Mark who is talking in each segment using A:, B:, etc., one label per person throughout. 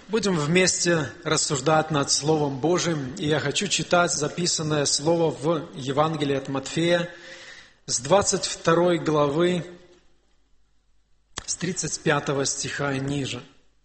A: Будем вместе рассуждать над Словом Божьим, и я хочу читать записанное Слово в Евангелии от Матфея с 22 главы, с 35 стиха и ниже.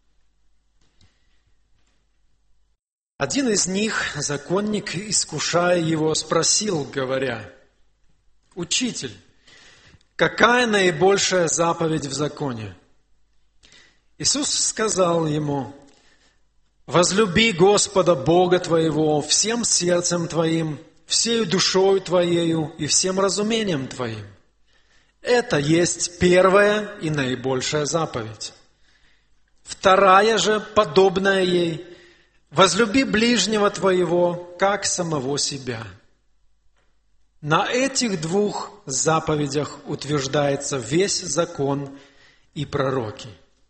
A: Один из них, законник, искушая его, спросил, говоря: «Учитель, какая наибольшая заповедь в законе?» Иисус сказал ему: «Возлюби Господа Бога твоего всем сердцем твоим, всею душою твоею и всем разумением твоим. Это есть первая и наибольшая заповедь. Вторая же, подобная ей: возлюби ближнего твоего, как самого себя. На этих двух заповедях утверждается весь закон и пророки».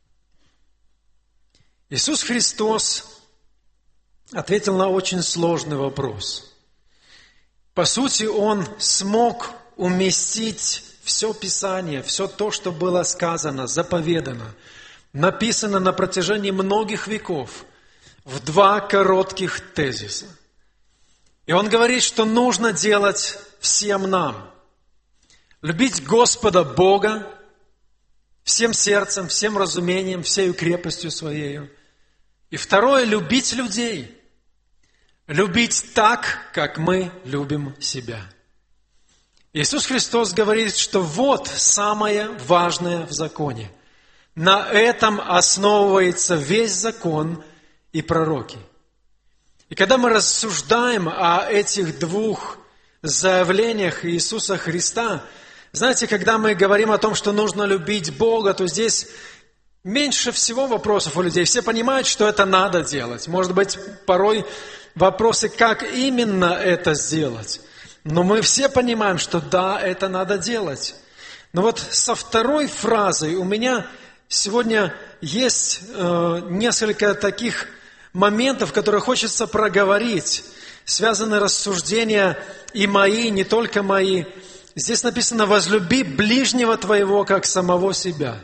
A: Иисус Христос ответил на очень сложный вопрос. По сути, Он смог уместить все Писание, все то, что было сказано, заповедано, написано на протяжении многих веков, в два коротких тезиса. И Он говорит, что нужно делать всем нам. Любить Господа Бога всем сердцем, всем разумением, всею крепостью своею. И второе, любить людей. Любить так, как мы любим себя. Иисус Христос говорит, что вот самое важное в законе. На этом основывается весь закон и пророки. И когда мы рассуждаем о этих двух заявлениях Иисуса Христа, знаете, когда мы говорим о том, что нужно любить Бога, то здесь меньше всего вопросов у людей. Все понимают, что это надо делать. Может быть, порой вопросы, как именно это сделать. Но мы все понимаем, что да, это надо делать. Но вот со второй фразой у меня сегодня есть несколько таких моментов, которые хочется проговорить. Связаны рассуждения и мои, не только мои. Здесь написано: «Возлюби ближнего твоего, как самого себя».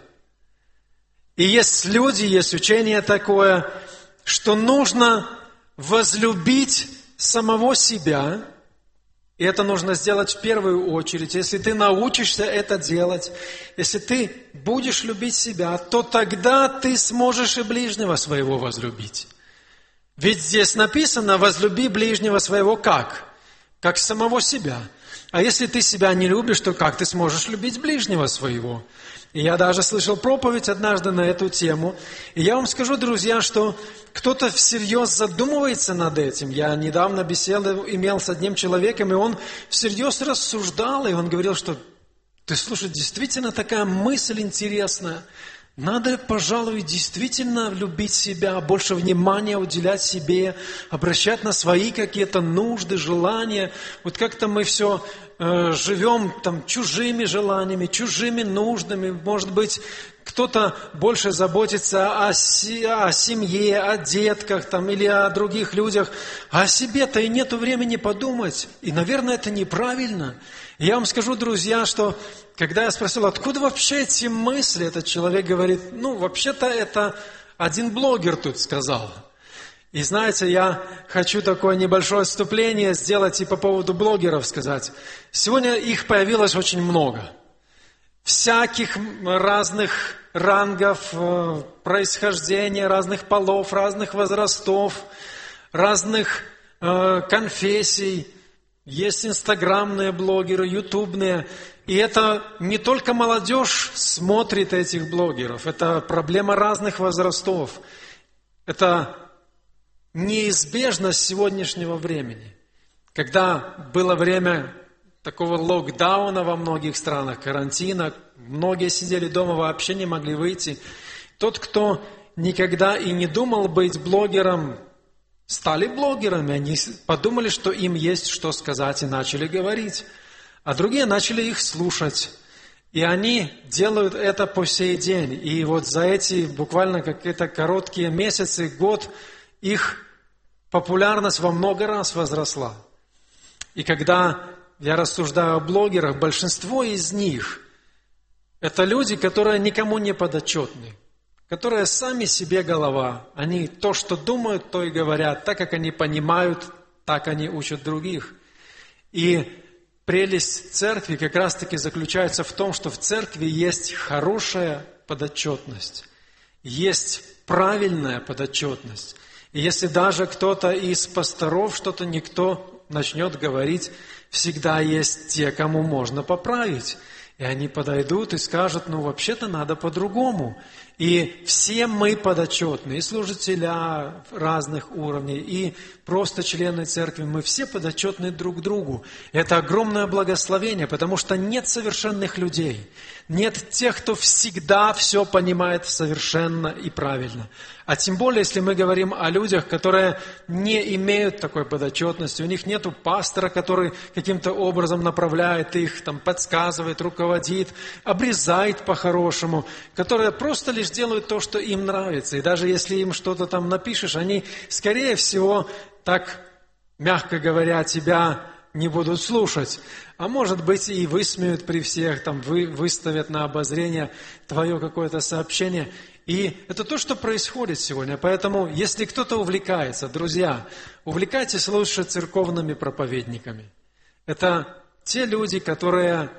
A: И есть люди, есть учение такое, что нужно возлюбить самого себя, и это нужно сделать в первую очередь. Если ты научишься это делать, если ты будешь любить себя, то тогда ты сможешь и ближнего своего возлюбить. Ведь здесь написано: возлюби ближнего своего как? Как самого себя. А если ты себя не любишь, то как ты сможешь любить ближнего своего? И я даже слышал проповедь однажды на эту тему. И я вам скажу, друзья, что кто-то всерьез задумывается над этим. Я недавно беседу имел с одним человеком, и он всерьез рассуждал, и он говорил, что ты слушай, действительно такая мысль интересная. Надо, пожалуй, действительно любить себя, больше внимания уделять себе, обращать на свои какие-то нужды, желания. Вот как-то мы все живем там чужими желаниями, чужими нуждами. Может быть, кто-то больше заботится о семье, о детках там, или о других людях, а о себе-то и нету времени подумать. И, наверное, это неправильно. И я вам скажу, друзья, что когда я спросил, откуда вообще эти мысли, этот человек говорит: вообще-то это один блогер тут сказал. И знаете, я хочу такое небольшое отступление сделать и по поводу блогеров сказать. Сегодня их появилось очень много. Всяких разных рангов, происхождения, разных полов, разных возрастов, разных конфессий. Есть инстаграмные блогеры, ютубные. И это не только молодежь смотрит этих блогеров. Это проблема разных возрастов. Это неизбежность сегодняшнего времени. Когда было время такого локдауна во многих странах, карантина, многие сидели дома, вообще не могли выйти. Тот, кто никогда и не думал быть блогером, стали блогерами. Они подумали, что им есть что сказать, и начали говорить. А другие начали их слушать. И они делают это по сей день. И вот за эти буквально какие-то короткие месяцы, год, их популярность во много раз возросла. И когда я рассуждаю о блогерах, большинство из них – это люди, которые никому не подотчетны. которые сами себе голова. Они то, что думают, то и говорят. Так, как они понимают, так они учат других. И прелесть церкви как раз-таки заключается в том, что в церкви есть хорошая подотчетность, есть правильная подотчетность. И если даже кто-то из пасторов что-то никто начнет говорить, всегда есть те, кому можно поправить. И они подойдут и скажут, вообще-то надо по-другому. И все мы подотчетны, и служителя разных уровней, и просто члены церкви, мы все подотчетны друг другу. Это огромное благословение, потому что нет совершенных людей, нет тех, кто всегда все понимает совершенно и правильно. А тем более, если мы говорим о людях, которые не имеют такой подотчетности, у них нет пастора, который каким-то образом направляет их, подсказывает, руководит, обрезает по-хорошему, которые просто лишь делают то, что им нравится. И даже если им что-то напишешь, они, скорее всего, так, мягко говоря, тебя не будут слушать. А может быть, и высмеют при всех, выставят на обозрение твое какое-то сообщение. И это то, что происходит сегодня. Поэтому, если кто-то увлекается, друзья, увлекайтесь лучше церковными проповедниками. Это те люди, которые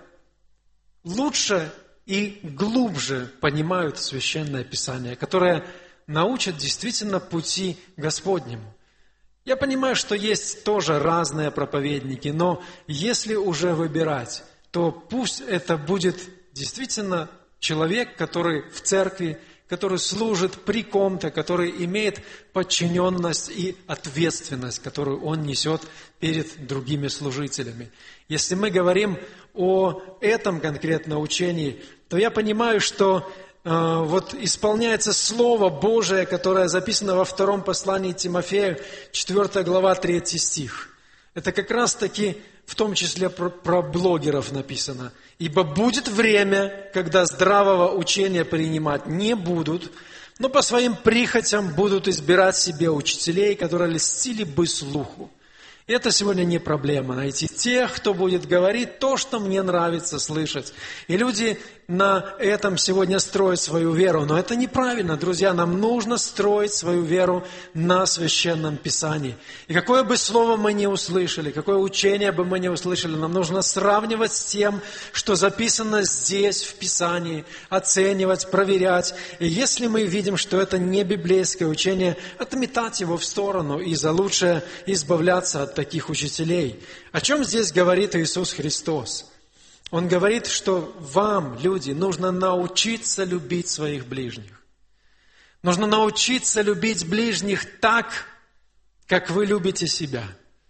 A: лучше и глубже понимают Священное Писание, которые научат действительно пути Господнему. Я понимаю, что есть тоже разные проповедники, но если уже выбирать, то пусть это будет действительно человек, который в церкви, который служит при ком-то, который имеет подчиненность и ответственность, которую он несет перед другими служителями. Если мы говорим о этом конкретном учении, то я понимаю, что исполняется Слово Божие, которое записано во 2 послании Тимофею, 4 глава, 3 стих. Это как раз-таки в том числе про блогеров написано. «Ибо будет время, когда здравого учения принимать не будут, но по своим прихотям будут избирать себе учителей, которые льстили бы слуху». И это сегодня не проблема, найти тех, кто будет говорить то, что мне нравится слышать. И люди на этом сегодня строят свою веру. Но это неправильно, друзья. Нам нужно строить свою веру на Священном Писании. И какое бы слово мы ни услышали, какое учение бы мы ни услышали, нам нужно сравнивать с тем, что записано здесь, в Писании, оценивать, проверять. И если мы видим, что это не библейское учение, отметать его в сторону и за лучшее избавляться от таких учителей. О чем здесь говорит Иисус Христос? Он говорит, что вам, люди, нужно научиться любить своих ближних. Нужно научиться любить ближних так, как вы любите себя.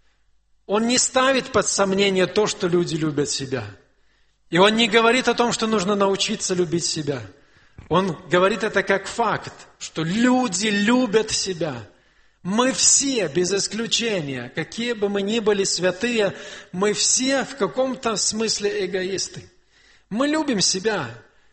A: Он не ставит под сомнение то, что люди любят себя. И он не говорит о том, что нужно научиться любить себя. Он говорит это как факт, что люди любят себя. Мы все, без исключения, какие бы мы ни были святые, мы все в каком-то смысле эгоисты. Мы любим себя,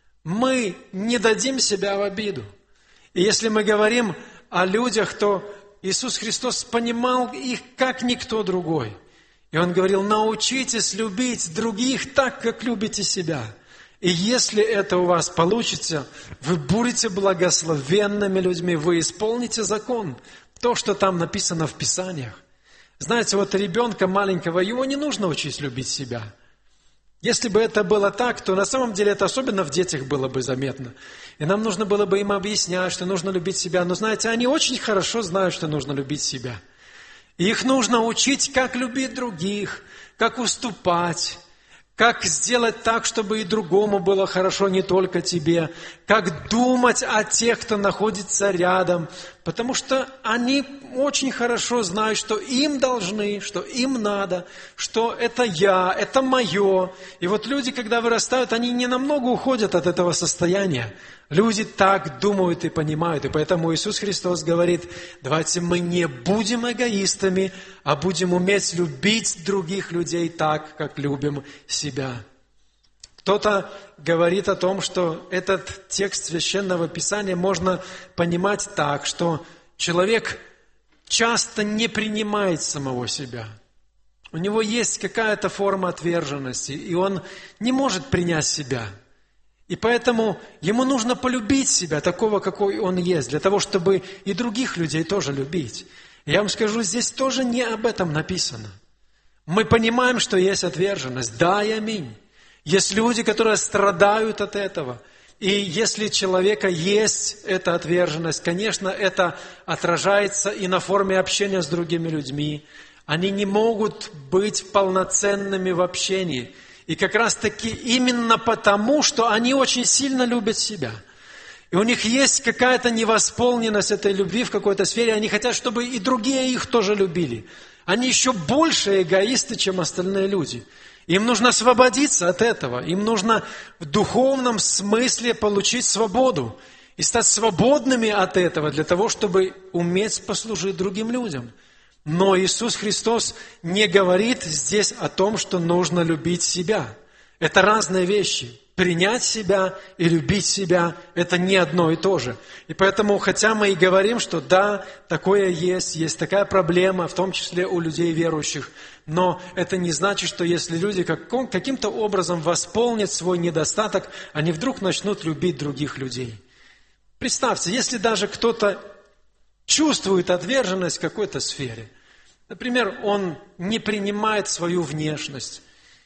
A: мы не дадим себя в обиду. И если мы говорим о людях, то Иисус Христос понимал их, как никто другой. И Он говорил, научитесь любить других так, как любите себя. И если это у вас получится, вы будете благословенными людьми, вы исполните закон. То, что там написано в Писаниях. Знаете, ребенка маленького, его не нужно учить любить себя. Если бы это было так, то на самом деле это особенно в детях было бы заметно. И нам нужно было бы им объяснять, что нужно любить себя. Но знаете, они очень хорошо знают, что нужно любить себя. И их нужно учить, как любить других, как уступать, как сделать так, чтобы и другому было хорошо, не только тебе, как думать о тех, кто находится рядом, потому что они очень хорошо знают, что им должны, что им надо, что это я, это мое. И люди, когда вырастают, они не намного уходят от этого состояния. Люди так думают и понимают. И поэтому Иисус Христос говорит, давайте мы не будем эгоистами, а будем уметь любить других людей так, как любим себя. Кто-то говорит о том, что этот текст Священного Писания можно понимать так, что человек часто не принимает самого себя. У него есть какая-то форма отверженности, и он не может принять себя. И поэтому ему нужно полюбить себя такого, какой он есть, для того, чтобы и других людей тоже любить. Я вам скажу, здесь тоже не об этом написано. Мы понимаем, что есть отверженность. Да и аминь. Есть люди, которые страдают от этого. И если у человека есть эта отверженность, конечно, это отражается и на форме общения с другими людьми. Они не могут быть полноценными в общении. И как раз-таки именно потому, что они очень сильно любят себя. И у них есть какая-то невосполненность этой любви в какой-то сфере. Они хотят, чтобы и другие их тоже любили. Они еще больше эгоисты, чем остальные люди. Им нужно освободиться от этого. Им нужно в духовном смысле получить свободу. И стать свободными от этого для того, чтобы уметь послужить другим людям. Но Иисус Христос не говорит здесь о том, что нужно любить себя. Это разные вещи. Принять себя и любить себя – это не одно и то же. И поэтому, хотя мы и говорим, что да, такое есть такая проблема, в том числе у людей верующих, но это не значит, что если люди каким-то образом восполнят свой недостаток, они вдруг начнут любить других людей. Представьте, если даже кто-то чувствует отверженность в какой-то сфере. Например, он не принимает свою внешность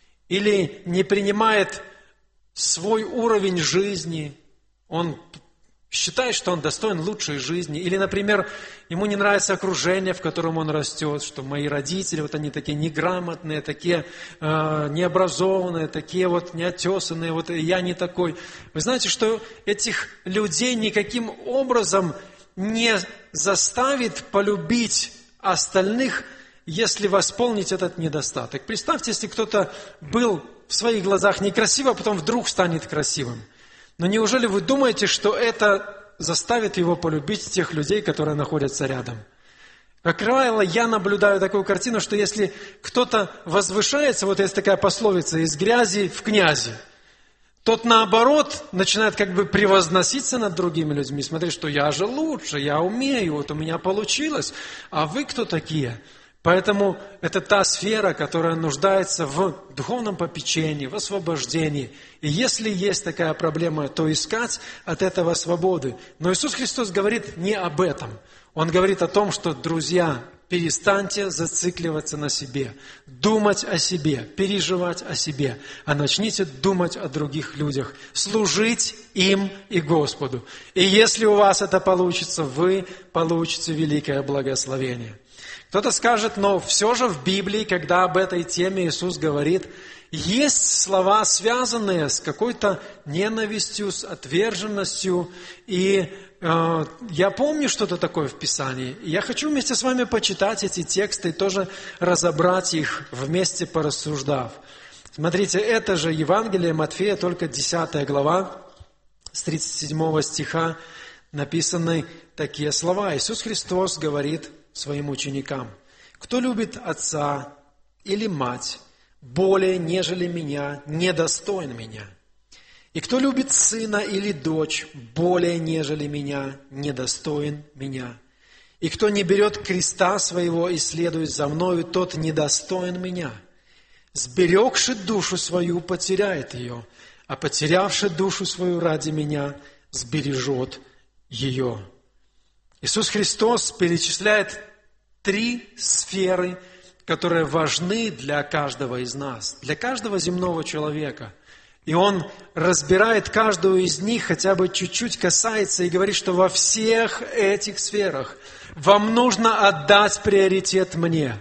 A: или не принимает свой уровень жизни, он считает, что он достоин лучшей жизни, или, например, ему не нравится окружение, в котором он растет, что мои родители, вот они такие неграмотные, такие необразованные, такие вот неотесанные, вот я не такой. Вы знаете, что этих людей никаким образом не заставит полюбить остальных, если восполнить этот недостаток. Представьте, если кто-то был в своих глазах некрасиво, а потом вдруг станет красивым. Но неужели вы думаете, что это заставит его полюбить тех людей, которые находятся рядом? Как правило, я наблюдаю такую картину, что если кто-то возвышается, вот есть такая пословица, из грязи в князи, тот, наоборот, начинает как бы превозноситься над другими людьми, смотреть, что я же лучше, я умею, вот у меня получилось, а вы кто такие? Поэтому это та сфера, которая нуждается в духовном попечении, в освобождении. И если есть такая проблема, то искать от этого свободы. Но Иисус Христос говорит не об этом. Он говорит о том, что, друзья, перестаньте зацикливаться на себе, думать о себе, переживать о себе, а начните думать о других людях, служить им и Господу. И если у вас это получится, вы получите великое благословение. Кто-то скажет, но все же в Библии, когда об этой теме Иисус говорит, есть слова, связанные с какой-то ненавистью, с отверженностью. И я помню что-то такое в Писании. И я хочу вместе с вами почитать эти тексты и тоже разобрать их, вместе порассуждав. Смотрите, это же Евангелие Матфея, только 10 глава, с 37 стиха написаны такие слова. Иисус Христос говорит своим ученикам: «Кто любит отца или мать более, нежели меня, недостоин меня. И кто любит сына или дочь более, нежели меня, недостоин меня. И кто не берет креста своего и следует за мною, тот недостоин меня. Сберегши душу свою, потеряет ее, а потерявши душу свою ради меня, сбережет ее». Иисус Христос перечисляет 3 сферы, которые важны для каждого из нас, для каждого земного человека. И Он разбирает каждую из них, хотя бы чуть-чуть касается и говорит, что во всех этих сферах вам нужно отдать приоритет мне,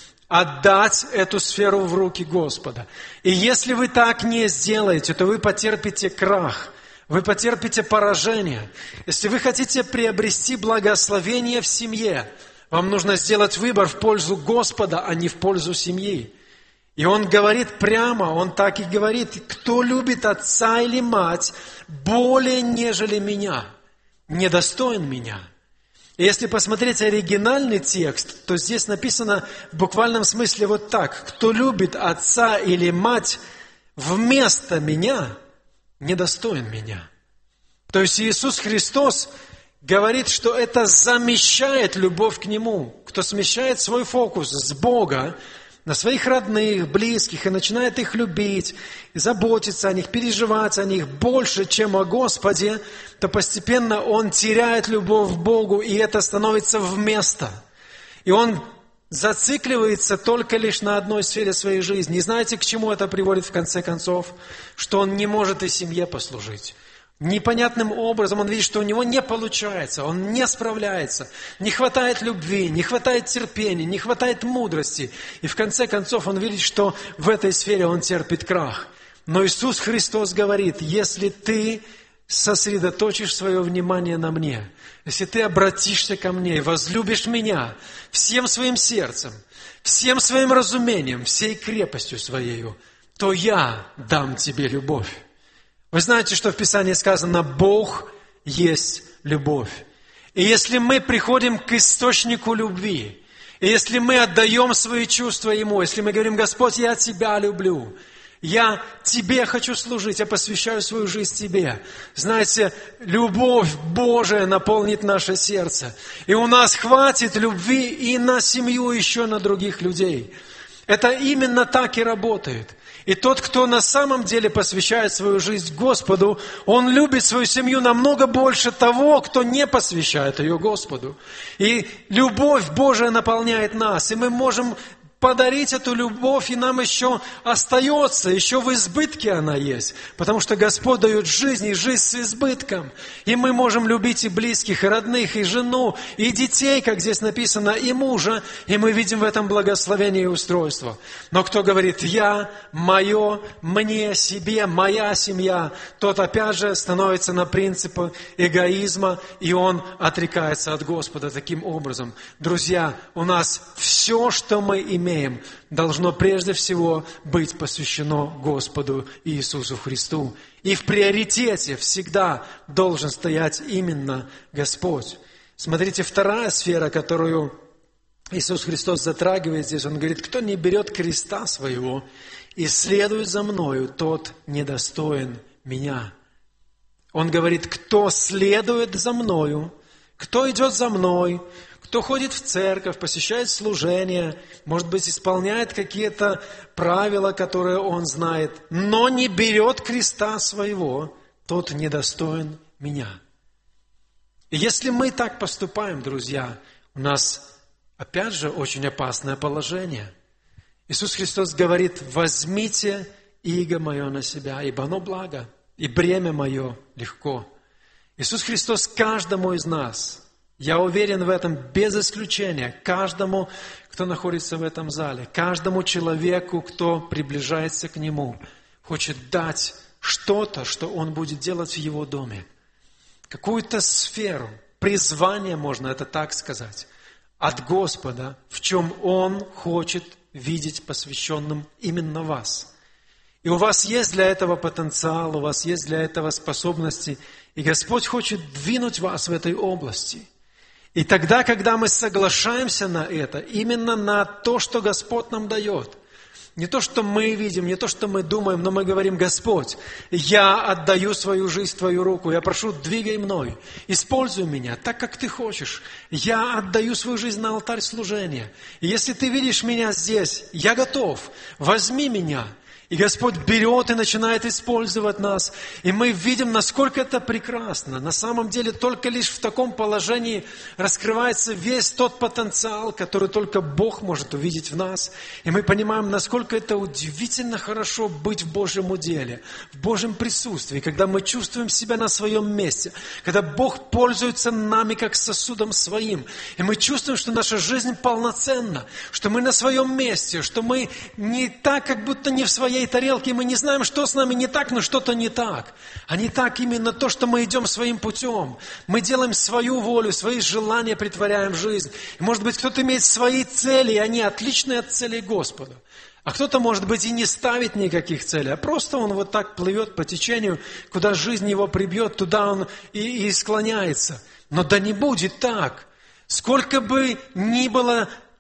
A: отдать эту сферу в руки Господа. И если вы так не сделаете, то вы потерпите крах. Вы потерпите поражение. Если вы хотите приобрести благословение в семье, вам нужно сделать выбор в пользу Господа, а не в пользу семьи. И Он говорит прямо, Он так и говорит: кто любит отца или мать более, нежели меня, недостоин меня. И если посмотреть оригинальный текст, то здесь написано в буквальном смысле вот так: кто любит отца или мать вместо меня, недостоин меня. То есть Иисус Христос говорит, что это замещает любовь к Нему. Кто смещает свой фокус с Бога на своих родных, близких, и начинает их любить, и заботиться о них, переживать о них больше, чем о Господе, то постепенно он теряет любовь к Богу, и это становится вместо. И он зацикливается только лишь на одной сфере своей жизни. И знаете, к чему это приводит в конце концов? Что он не может и семье послужить. Непонятным образом он видит, что у него не получается, он не справляется, не хватает любви, не хватает терпения, не хватает мудрости. И в конце концов он видит, что в этой сфере он терпит крах. Но Иисус Христос говорит, если ты сосредоточишь свое внимание на мне, если ты обратишься ко мне и возлюбишь меня всем своим сердцем, всем своим разумением, всей крепостью своею, то я дам тебе любовь. Вы знаете, что в Писании сказано, Бог есть любовь. И если мы приходим к источнику любви, и если мы отдаем свои чувства Ему, если мы говорим, Господь, я Тебя люблю, я Тебе хочу служить, я посвящаю свою жизнь Тебе. Знаете, любовь Божия наполнит наше сердце. И у нас хватит любви и на семью, еще на других людей. Это именно так и работает. И тот, кто на самом деле посвящает свою жизнь Господу, он любит свою семью намного больше того, кто не посвящает ее Господу. И любовь Божия наполняет нас, и мы можем подарить эту любовь, и нам еще остается, еще в избытке она есть. Потому что Господь дает жизнь, и жизнь с избытком. И мы можем любить и близких, и родных, и жену, и детей, как здесь написано, и мужа. И мы видим в этом благословение и устройство. Но кто говорит «я», «мое», «мне», «себе», «моя семья», тот опять же становится на принципе эгоизма, и он отрекается от Господа таким образом. Друзья, у нас все, что мы имеем, должно прежде всего быть посвящено Господу Иисусу Христу. И в приоритете всегда должен стоять именно Господь. Смотрите, вторая сфера, которую Иисус Христос затрагивает здесь, Он говорит, кто не берет креста своего и следует за мною, тот недостоин меня. Он говорит, кто следует за мною, кто идет за мной, кто ходит в церковь, посещает служение, может быть, исполняет какие-то правила, которые он знает, но не берет креста своего, тот недостоин меня. И если мы так поступаем, друзья, у нас, опять же, очень опасное положение. Иисус Христос говорит, возьмите иго мое на себя, ибо оно благо, и бремя мое легко. Иисус Христос каждому из нас, я уверен в этом без исключения, каждому, кто находится в этом зале, каждому человеку, кто приближается к Нему, хочет дать что-то, что Он будет делать в его доме. Какую-то сферу, призвание, можно это так сказать, от Господа, в чем Он хочет видеть посвященным именно вас. И у вас есть для этого потенциал, у вас есть для этого способности, и Господь хочет двинуть вас в этой области. И тогда, когда мы соглашаемся на это, именно на то, что Господь нам дает, не то, что мы видим, не то, что мы думаем, но мы говорим, Господь, я отдаю свою жизнь в Твою руку, я прошу, двигай мной, используй меня так, как Ты хочешь. Я отдаю свою жизнь на алтарь служения. И если Ты видишь меня здесь, я готов, возьми меня. И Господь берет и начинает использовать нас. И мы видим, насколько это прекрасно. На самом деле, только лишь в таком положении раскрывается весь тот потенциал, который только Бог может увидеть в нас. И мы понимаем, насколько это удивительно хорошо быть в Божьем уделе, в Божьем присутствии, когда мы чувствуем себя на своем месте, когда Бог пользуется нами как сосудом своим. И мы чувствуем, что наша жизнь полноценна, что мы на своем месте, что мы не так, как будто не в своей тарелке, мы не знаем, что с нами не так, но что-то не так. А не так именно то, что мы идем своим путем. Мы делаем свою волю, свои желания претворяем в жизнь. И, может быть, кто-то имеет свои цели, и они отличные от целей Господа. А кто-то, может быть, и не ставит никаких целей, а просто он вот так плывет по течению, куда жизнь его прибьет, туда он и склоняется. Но да не будет так. Сколько бы ни было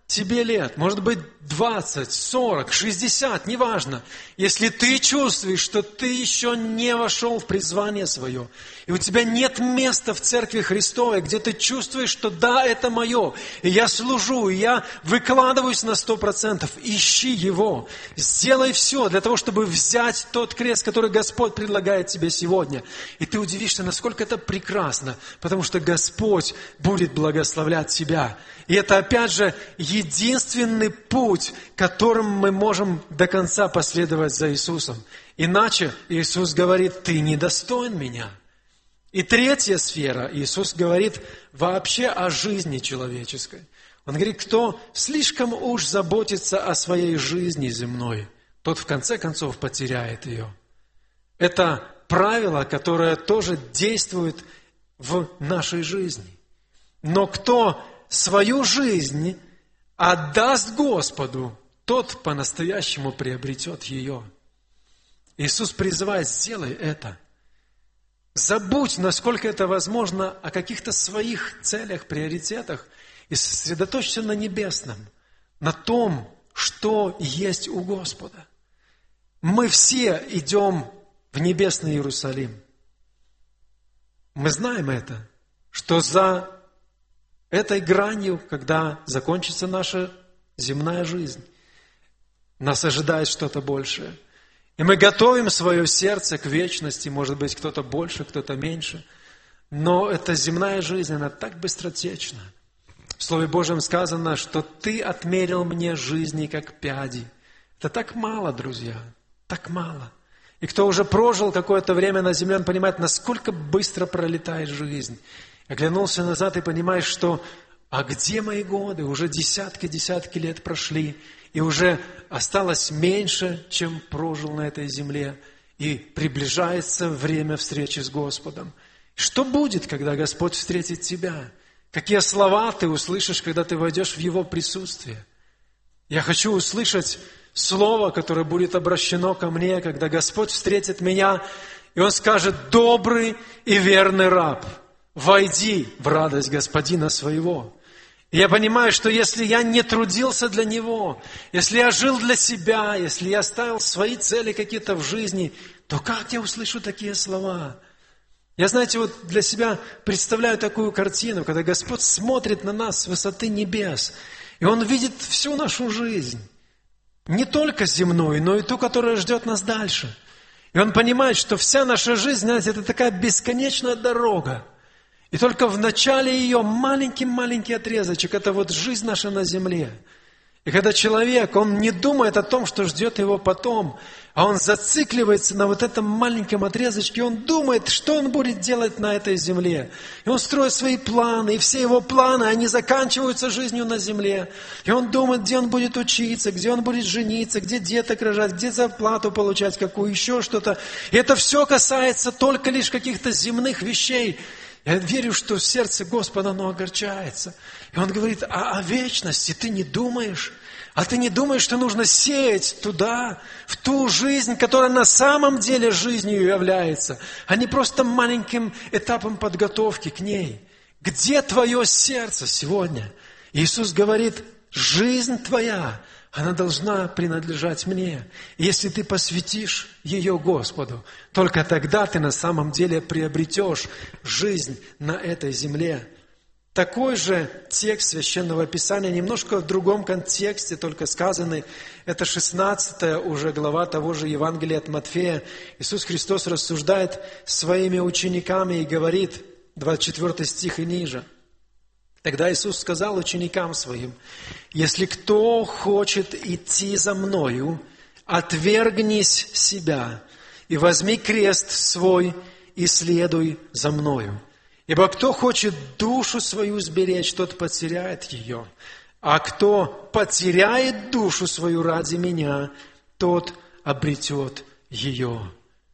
A: тебе лет, может быть 20, 40, 60, неважно. Если ты чувствуешь, что ты еще не вошел в призвание свое, и у тебя нет места в Церкви Христовой, где ты чувствуешь, что да, это мое, и я служу, и я выкладываюсь на 100%, ищи его, сделай все для того, чтобы взять тот крест, который Господь предлагает тебе сегодня. И ты удивишься, насколько это прекрасно, потому что Господь будет благословлять тебя. И это, опять же, единственный путь, которым мы можем до конца последовать за Иисусом. Иначе Иисус говорит, ты недостоин меня. И третья сфера, Иисус говорит вообще о жизни человеческой. Он говорит, кто слишком уж заботится о своей жизни земной, тот в конце концов потеряет ее. Это правило, которое тоже действует в нашей жизни. Но кто свою жизнь отдаст Господу, тот по-настоящему приобретет ее. Иисус призывает, сделай это. Забудь, насколько это возможно, о каких-то своих целях, приоритетах и сосредоточься на небесном, на том, что есть у Господа. Мы все идем в небесный Иерусалим. Мы знаем это, что за этой гранью, когда закончится наша земная жизнь, нас ожидает что-то большее. И мы готовим свое сердце к вечности, может быть, кто-то больше, кто-то меньше. Но эта земная жизнь, она так быстротечна. В Слове Божьем сказано, что Ты отмерил мне жизни, как пяди. Это так мало, друзья, так мало. И кто уже прожил какое-то время на земле, он понимает, насколько быстро пролетает жизнь. Оглянулся назад и понимаешь, что а где мои годы? Уже десятки лет прошли, и уже осталось меньше, чем прожил на этой земле, и приближается время встречи с Господом. Что будет, когда Господь встретит тебя? Какие слова ты услышишь, когда ты войдешь в Его присутствие? Я хочу услышать слово, которое будет обращено ко мне, когда Господь встретит меня, и Он скажет: «Добрый и верный раб, войди в радость Господина своего». И я понимаю, что если я не трудился для Него, если я жил для себя, если я ставил свои цели какие-то в жизни, то как я услышу такие слова? Я, знаете, вот для себя представляю такую картину, когда Господь смотрит на нас с высоты небес, и Он видит всю нашу жизнь. Не только земную, но и ту, которая ждет нас дальше. И Он понимает, что вся наша жизнь, знаете, это такая бесконечная дорога. И только в начале ее маленький отрезочек, это вот жизнь наша на земле. И когда человек, он не думает о том, что ждет его потом, а он зацикливается на вот этом маленьком отрезочке, он думает, что он будет делать на этой земле. И он строит свои планы, и все его планы, они заканчиваются жизнью на земле. И он думает, где он будет учиться, где он будет жениться, где деток рожать, где зарплату получать, какую еще что-то. И это все касается только лишь каких-то земных вещей. Я верю, что сердце Господа, оно огорчается. И Он говорит, о вечности ты не думаешь? А ты не думаешь, что нужно сеять туда, в ту жизнь, которая на самом деле жизнью является, а не просто маленьким этапом подготовки к ней? Где твое сердце сегодня? Иисус говорит, жизнь твоя, она должна принадлежать мне. И если ты посвятишь ее Господу, только тогда ты на самом деле приобретешь жизнь на этой земле. Такой же текст Священного Писания, немножко в другом контексте, только сказанный, это 16 уже глава того же Евангелия от Матфея. Иисус Христос рассуждает своими учениками и говорит, 24 стих и ниже. Тогда Иисус сказал ученикам Своим, «Если кто хочет идти за Мною, отвергнись себя и возьми крест свой и следуй за Мною. Ибо кто хочет душу свою сберечь, тот потеряет ее, а кто потеряет душу свою ради Меня, тот обретет ее».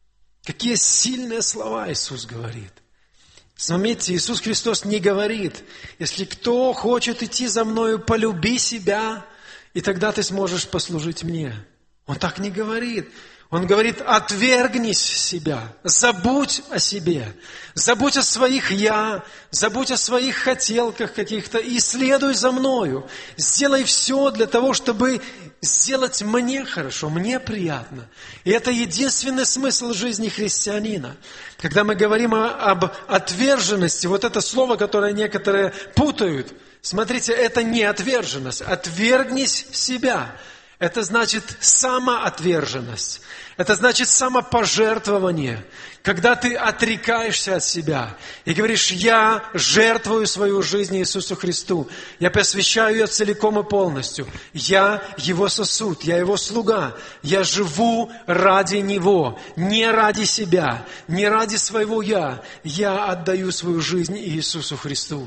A: Какие сильные слова Иисус говорит. Заметьте, Иисус Христос не говорит, если кто хочет идти за Мною, полюби себя, и тогда ты сможешь послужить Мне. Он так не говорит. Он говорит, отвергнись себя, забудь о себе, забудь о своих «я», забудь о своих хотелках каких-то и следуй за мною. Сделай все для того, чтобы сделать мне хорошо, мне приятно. И это единственный смысл жизни христианина. Когда мы говорим об отверженности, вот это слово, которое некоторые путают, смотрите, это не отверженность. Отвергнись себя. Это значит самоотверженность. Это значит самопожертвование. Когда ты отрекаешься от себя и говоришь, я жертвую свою жизнь Иисусу Христу. Я посвящаю ее целиком и полностью. Я Его сосуд, я Его слуга. Я живу ради Него, не ради себя, не ради своего «я». Я отдаю свою жизнь Иисусу Христу.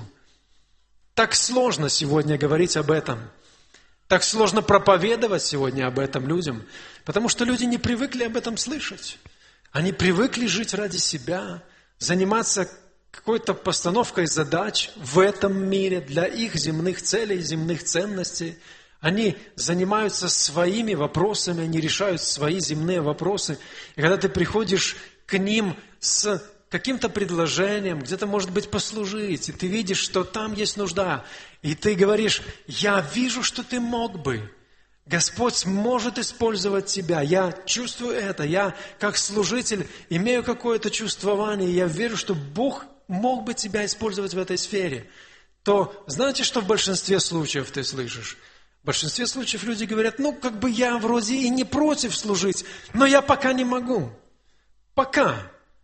A: Так сложно сегодня говорить об этом. Так сложно проповедовать сегодня об этом людям, потому что люди не привыкли об этом слышать. Они привыкли жить ради себя, заниматься какой-то постановкой задач в этом мире для их земных целей, земных ценностей. Они занимаются своими вопросами, они решают свои земные вопросы. И когда ты приходишь к ним с каким-то предложением, где-то, может быть, послужить, и ты видишь, что там есть нужда, и ты говоришь, я вижу, что ты мог бы. Господь может использовать тебя. Я чувствую это. Я, как служитель, имею какое-то чувствование. Я верю, что Бог мог бы тебя использовать в этой сфере. То знаете, что в большинстве случаев ты слышишь? В большинстве случаев люди говорят, как бы я вроде и не против служить, но я пока не могу. Пока.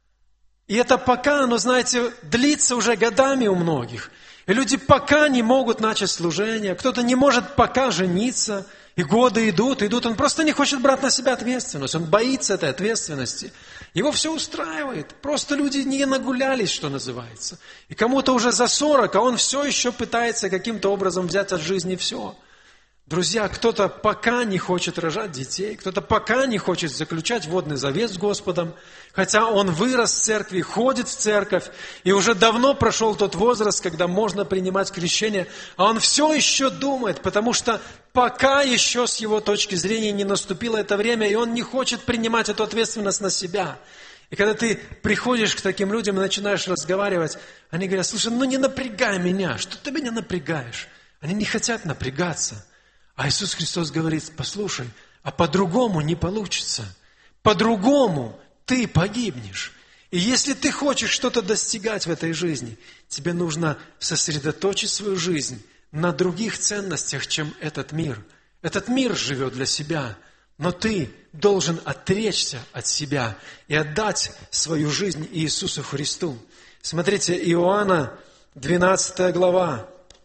A: И это пока, оно, знаете, длится уже годами у многих. И люди пока не могут начать служение, кто-то не может пока жениться, и годы идут, он просто не хочет брать на себя ответственность, он боится этой ответственности. Его все устраивает, просто люди не нагулялись, что называется. И кому-то уже за 40, а он все еще пытается каким-то образом взять от жизни все. Друзья, кто-то пока не хочет рожать детей, кто-то пока не хочет заключать водный завет с Господом, хотя он вырос в церкви, ходит в церковь, и уже давно прошел тот возраст, когда можно принимать крещение, а он все еще думает, потому что пока еще с его точки зрения не наступило это время, и он не хочет принимать эту ответственность на себя. И когда ты приходишь к таким людям и начинаешь разговаривать, они говорят, слушай, не напрягай меня, что ты меня напрягаешь? Они не хотят напрягаться. А Иисус Христос говорит, послушай, а по-другому не получится. По-другому ты погибнешь. И если ты хочешь что-то достигать в этой жизни, тебе нужно сосредоточить свою жизнь на других ценностях, чем этот мир. Этот мир живет для себя, но ты должен отречься от себя и отдать свою жизнь Иисусу Христу. Смотрите, Иоанна, 12 глава,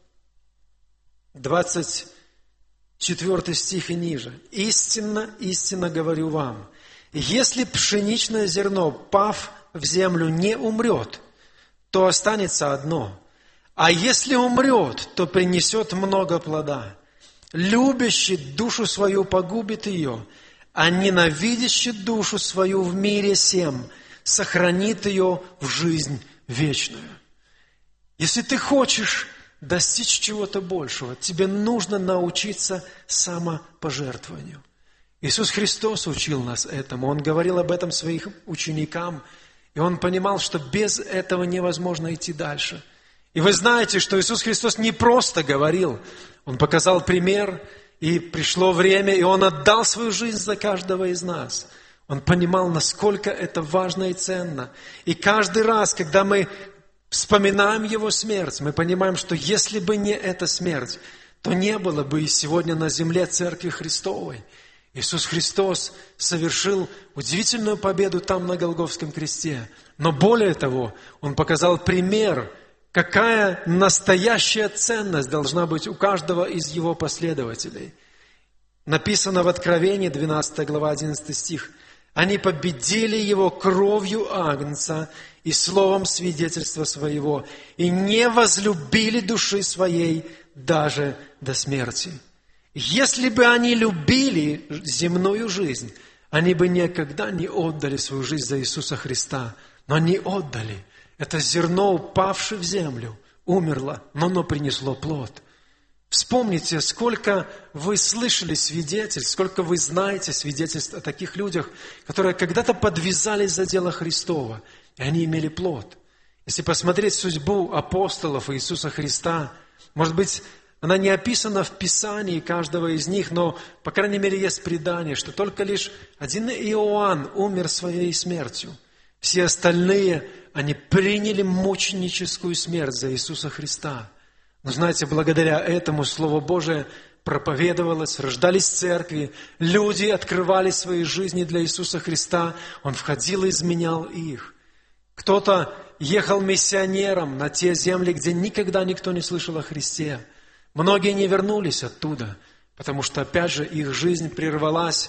A: 24 стих и ниже. «Истинно, истинно говорю вам, если пшеничное зерно, пав в землю, не умрет, то останется одно, а если умрет, то принесет много плода. Любящий душу свою погубит ее, а ненавидящий душу свою в мире сем сохранит ее в жизнь вечную». Если ты хочешь достичь чего-то большего, тебе нужно научиться самопожертвованию. Иисус Христос учил нас этому. Он говорил об этом своим ученикам, и Он понимал, что без этого невозможно идти дальше. И вы знаете, что Иисус Христос не просто говорил, Он показал пример, и пришло время, и Он отдал свою жизнь за каждого из нас. Он понимал, насколько это важно и ценно. И каждый раз, когда мы вспоминаем Его смерть, мы понимаем, что если бы не эта смерть, то не было бы и сегодня на земле Церкви Христовой. Иисус Христос совершил удивительную победу там на Голгофском кресте. Но более того, Он показал пример, какая настоящая ценность должна быть у каждого из Его последователей. Написано в Откровении, 12 глава, 11 стих. «Они победили Его кровью Агнца и словом свидетельства своего, и не возлюбили души своей даже до смерти». Если бы они любили земную жизнь, они бы никогда не отдали свою жизнь за Иисуса Христа. Но они отдали. Это зерно, упавшее в землю, умерло, но оно принесло плод. Вспомните, сколько вы слышали свидетельств, сколько вы знаете свидетельств о таких людях, которые когда-то подвязались за дело Христова, и они имели плод. Если посмотреть судьбу апостолов Иисуса Христа, может быть, она не описана в Писании каждого из них, но, по крайней мере, есть предание, что только лишь один Иоанн умер своей смертью. Все остальные, они приняли мученическую смерть за Иисуса Христа. Но знаете, благодаря этому Слово Божие проповедовалось, рождались церкви, люди открывали свои жизни для Иисуса Христа, Он входил и изменял их. Кто-то ехал миссионером на те земли, где никогда никто не слышал о Христе. Многие не вернулись оттуда, потому что, опять же, их жизнь прервалась,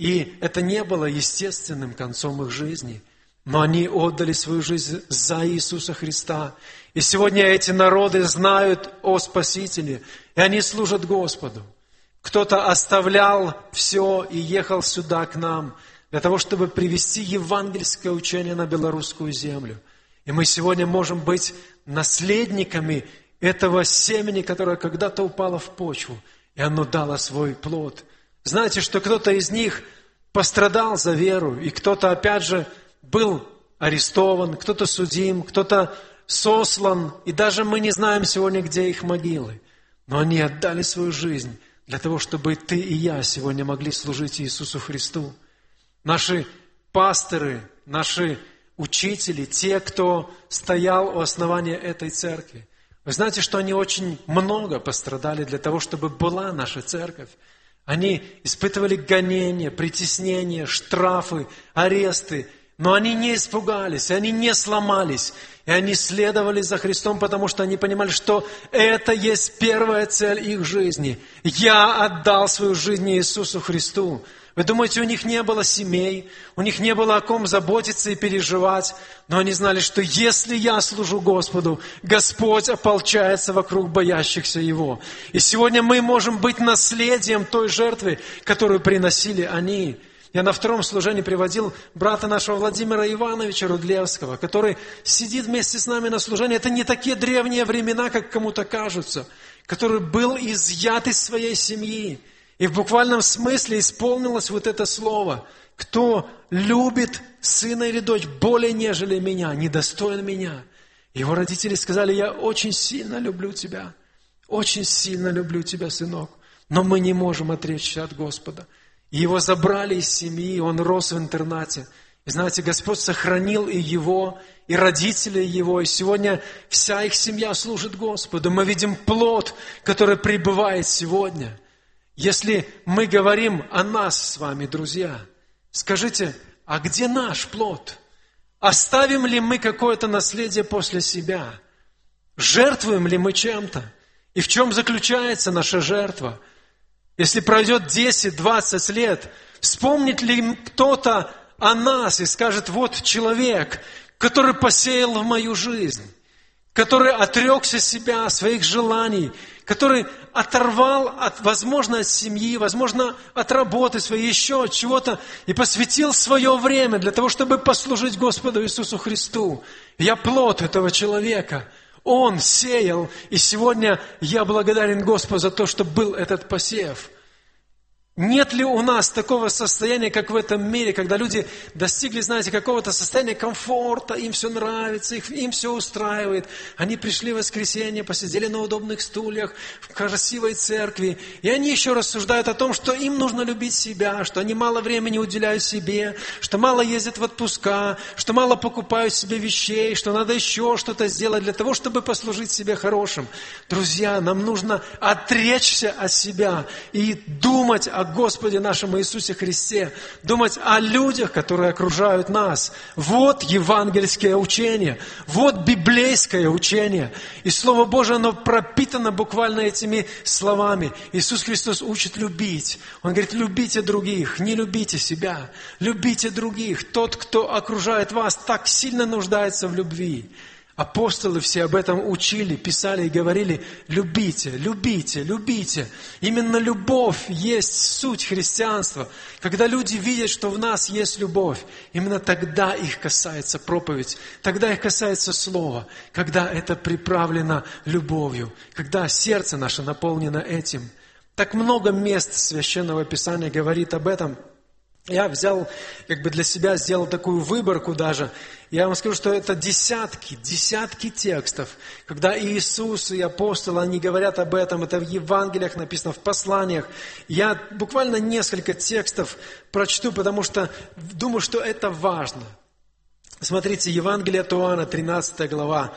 A: и это не было естественным концом их жизни. Но они отдали свою жизнь за Иисуса Христа. И сегодня эти народы знают о Спасителе, и они служат Господу. Кто-то оставлял все и ехал сюда к нам, для того, чтобы привести евангельское учение на белорусскую землю. И мы сегодня можем быть наследниками этого семени, которое когда-то упало в почву, и оно дало свой плод. Знаете, что кто-то из них пострадал за веру, и кто-то, опять же, был арестован, кто-то судим, кто-то сослан, и даже мы не знаем сегодня, где их могилы. Но они отдали свою жизнь для того, чтобы ты и я сегодня могли служить Иисусу Христу. Наши пасторы, наши учители, те, кто стоял у основания этой церкви, вы знаете, что они очень много пострадали для того, чтобы была наша церковь. Они испытывали гонения, притеснения, штрафы, аресты, но они не испугались, они не сломались, и они следовали за Христом, потому что они понимали, что это есть первая цель их жизни. Я отдал свою жизнь Иисусу Христу. Вы думаете, у них не было семей, у них не было о ком заботиться и переживать, но они знали, что если я служу Господу, Господь ополчается вокруг боящихся Его. И сегодня мы можем быть наследием той жертвы, которую приносили они. Я на втором служении приводил брата нашего Владимира Ивановича Рудлевского, который сидит вместе с нами на служении. Это не такие древние времена, как кому-то кажутся, который был изъят из своей семьи. И в буквальном смысле исполнилось вот это слово: кто любит сына или дочь более, нежели меня, недостоин меня. Его родители сказали: я очень сильно люблю тебя, сынок, но мы не можем отречься от Господа. И его забрали из семьи, он рос в интернате. И знаете, Господь сохранил и его, и родителей его, и сегодня вся их семья служит Господу. Мы видим плод, который пребывает сегодня. Если мы говорим о нас с вами, друзья, скажите, а где наш плод? Оставим ли мы какое-то наследие после себя? Жертвуем ли мы чем-то? И в чем заключается наша жертва? Если пройдет 10-20 лет, вспомнит ли кто-то о нас и скажет: вот человек, который посеял в мою жизнь, который отрекся себя, своих желаний, который оторвал, возможно, от семьи, возможно, от работы своей, еще от чего-то, и посвятил свое время для того, чтобы послужить Господу Иисусу Христу. Я плод этого человека. Он сеял, и сегодня я благодарен Господу за то, что был этот посев. Нет ли у нас такого состояния, как в этом мире, когда люди достигли, знаете, какого-то состояния комфорта, им все нравится, им все устраивает. Они пришли в воскресенье, посидели на удобных стульях, в красивой церкви, и они еще рассуждают о том, что им нужно любить себя, что они мало времени уделяют себе, что мало ездят в отпуска, что мало покупают себе вещей, что надо еще что-то сделать для того, чтобы послужить себе хорошим. Друзья, нам нужно отречься от себя и думать о Господе нашем Иисусе Христе, думать о людях, которые окружают нас. Вот евангельское учение, вот библейское учение. И Слово Божие, оно пропитано буквально этими словами. Иисус Христос учит любить. Он говорит: любите других, не любите себя, любите других. Тот, кто окружает вас, так сильно нуждается в любви. Апостолы все об этом учили, писали и говорили: любите, любите, любите. Именно любовь есть суть христианства. Когда люди видят, что в нас есть любовь, именно тогда их касается проповедь, тогда их касается Слово, когда это приправлено любовью, когда сердце наше наполнено этим. Так много мест Священного Писания говорит об этом. Я взял, для себя сделал такую выборку даже. Я вам скажу, что это десятки текстов, когда Иисус и апостолы, они говорят об этом, это в Евангелиях написано, в посланиях. Я буквально несколько текстов прочту, потому что думаю, что это важно. Смотрите, Евангелие от Иоанна, 13 глава,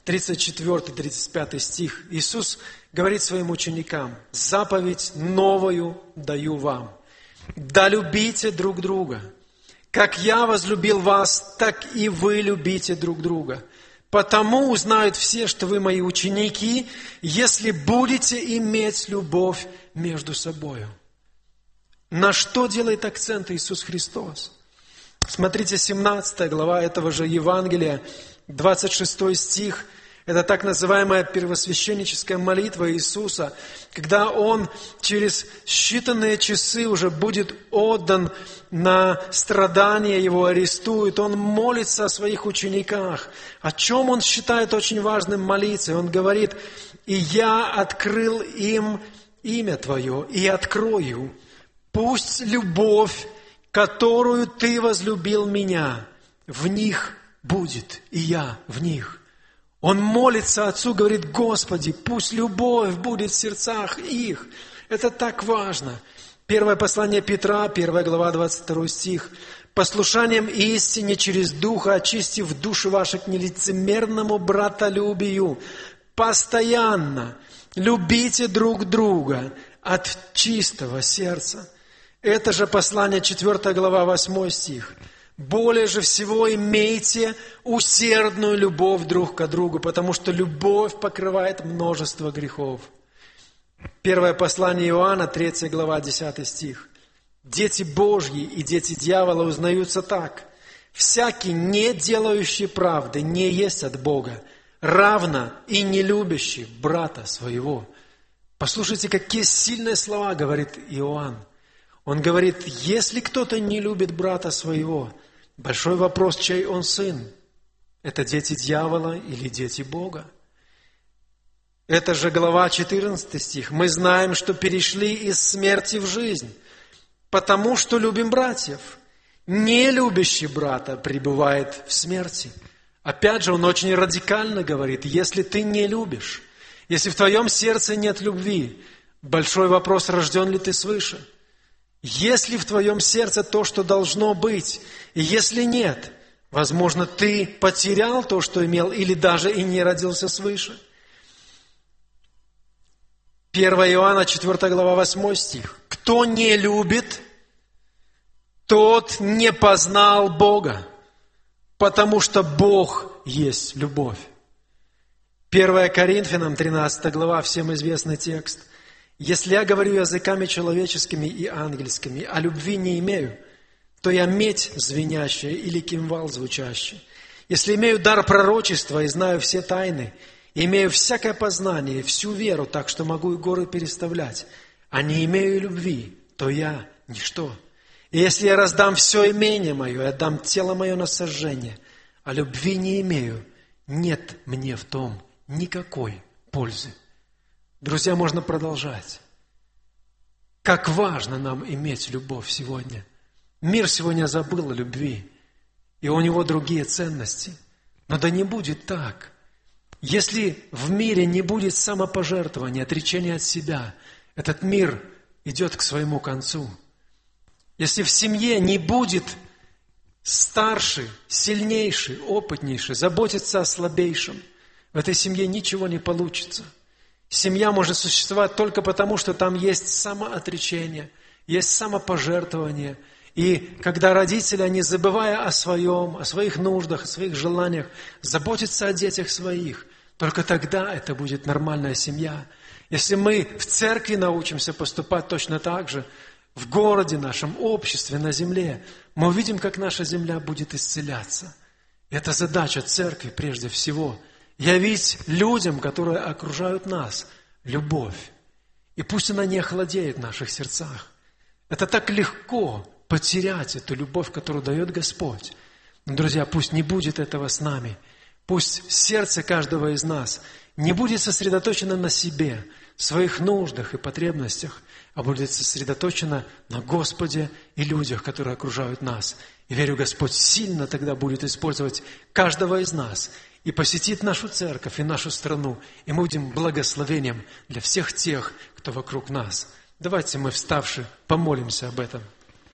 A: 34-35 стих. Иисус говорит своим ученикам: «Заповедь новую даю вам. Да любите друг друга. Как я возлюбил вас, так и вы любите друг друга. Потому узнают все, что вы мои ученики, если будете иметь любовь между собою». На что делает акцент Иисус Христос? Смотрите, 17 глава этого же Евангелия, 26 стих. Это так называемая первосвященническая молитва Иисуса, когда Он через считанные часы уже будет отдан на страдания, Его арестуют. Он молится о своих учениках. О чем Он считает очень важным молиться? Он говорит: «И я открыл им имя Твое, и открою. Пусть любовь, которую Ты возлюбил Меня, в них будет, и я в них». Он молится Отцу, говорит: «Господи, пусть любовь будет в сердцах их». Это так важно. Первое послание Петра, 1 глава, 22 стих. «Послушанием истине через Духа, очистив души ваши к нелицемерному братолюбию, постоянно любите друг друга от чистого сердца». Это же послание, 4 глава, 8 стих. «Более же всего имейте усердную любовь друг к другу, потому что любовь покрывает множество грехов». Первое послание Иоанна, 3 глава, 10 стих. «Дети Божьи и дети дьявола узнаются так: всякий, не делающий правды, не есть от Бога, равно и не любящий брата своего». Послушайте, какие сильные слова говорит Иоанн. Он говорит: если кто-то не любит брата своего, большой вопрос, чей он сын? Это дети дьявола или дети Бога? Это же глава 14 стих. «Мы знаем, что перешли из смерти в жизнь, потому что любим братьев. Не любящий брата пребывает в смерти». Опять же, он очень радикально говорит: если ты не любишь, если в твоем сердце нет любви, большой вопрос, рожден ли ты свыше? Есть ли в твоем сердце то, что должно быть? И если нет, возможно, ты потерял то, что имел, или даже и не родился свыше. 1 Иоанна, 4 глава, 8 стих. «Кто не любит, тот не познал Бога, потому что Бог есть любовь». 1 Коринфянам, 13 глава, всем известный текст. «Если я говорю языками человеческими и ангельскими, а любви не имею, то я медь звенящая или кимвал звучащий. Если имею дар пророчества и знаю все тайны, и имею всякое познание, всю веру, так что могу и горы переставлять, а не имею любви, то я ничто. И если я раздам все имение мое, и отдам тело мое на сожжение, а любви не имею, нет мне в том никакой пользы». Друзья, можно продолжать. Как важно нам иметь любовь сегодня. Мир сегодня забыл о любви, и у него другие ценности. Но да не будет так. Если в мире не будет самопожертвования, отречения от себя, этот мир идет к своему концу. Если в семье не будет старший, сильнейший, опытнейший заботиться о слабейшем, в этой семье ничего не получится. Семья может существовать только потому, что там есть самоотречение, есть самопожертвование. И когда родители, они, забывая о своем, о своих нуждах, о своих желаниях, заботятся о детях своих, только тогда это будет нормальная семья. Если мы в церкви научимся поступать точно так же, в городе нашем, обществе, на земле, мы увидим, как наша земля будет исцеляться. Это задача церкви прежде всего. Явить людям, которые окружают нас, любовь. И пусть она не охладеет в наших сердцах. Это так легко потерять эту любовь, которую дает Господь. Но, друзья, пусть не будет этого с нами. Пусть сердце каждого из нас не будет сосредоточено на себе, своих нуждах и потребностях, а будет сосредоточено на Господе и людях, которые окружают нас. И верю, Господь сильно тогда будет использовать каждого из нас и посетит нашу церковь и нашу страну, и мы будем благословением для всех тех, кто вокруг нас. Давайте мы, вставши, помолимся об этом.